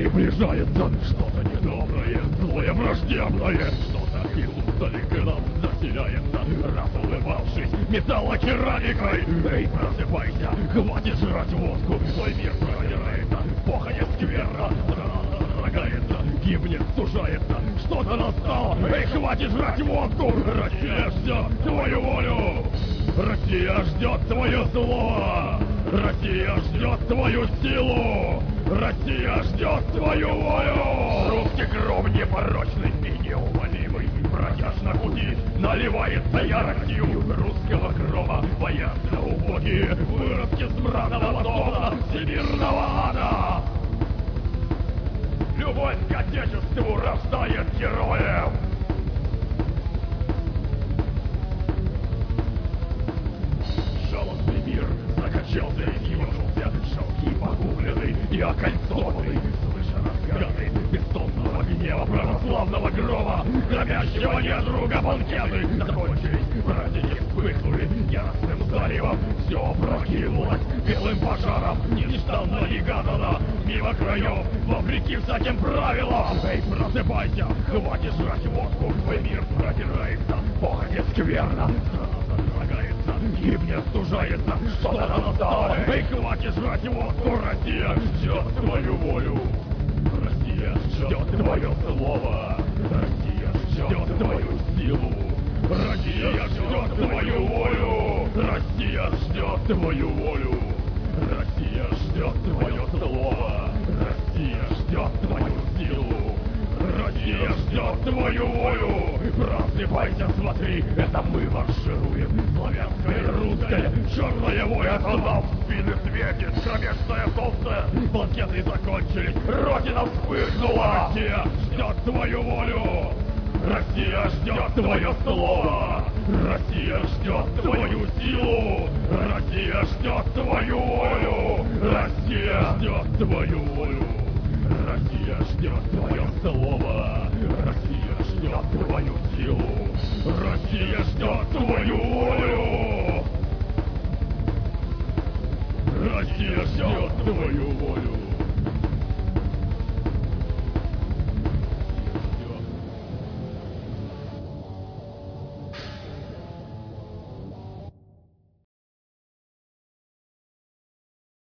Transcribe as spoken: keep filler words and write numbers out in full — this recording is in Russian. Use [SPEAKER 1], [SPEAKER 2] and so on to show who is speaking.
[SPEAKER 1] приближается что-то недоброе, злое, враждебное. Что-то издалека нам заселяется, раз улыбавшись металлокерамикой. Эй, просыпайся, хватит жрать водку, твой мир продирается, похоть скверно, разлагается, гибнет, сужается. Что-то настало, эй, хватит жрать водку. Россия ждет твою волю, Россия ждет твое слово, Россия ждет твою силу, Россия ждет твою волю. Русский гром непорочный и неумолимый протяжно гудит, наливается яростью русского грома. Боятся убогие выродки смрадного зона всемирного ада. Любовь к отечеству рождает героев. Жалостный мир закачался и съежился, жалкий, погубленный и окольцованный, слыша раскаты бессонного гнева православного грома, громящего недруга банкеты. Закончились, праздники вспыхнули яростным заревом, все опрокинулось белым пожаром, нежданно-негаданно, мимо краев, вопреки всяким правилам. Эй, просыпайся, хватит жрать водку, твой мир продирается, похоть скверно, разлагается, гибнет, стужается, что-то настало. Эй, хватит жрать водку, Россия ждет твою волю, Россия ждет твое слово, Россия ждет твою силу, Россия ждет твою волю, Россия ждет твою волю, Россия ждет твое слово, Россия ждет твою силу, Россия ждет твою волю. Просыпайся, смотри, это мы маршируем, славянское и русское, черное воет, нам в спины светит кромешное солнце. Банкеты закончились, Родина вспыхнула. Россия ждет твою волю, Россия ждет твое слово, Россия ждет твою силу, Россия ждет твою волю, Россия ждет твою волю, Россия ждет твое слово, Россия ждет твою силу, Россия ждет твою волю, Россия ждет твою волю.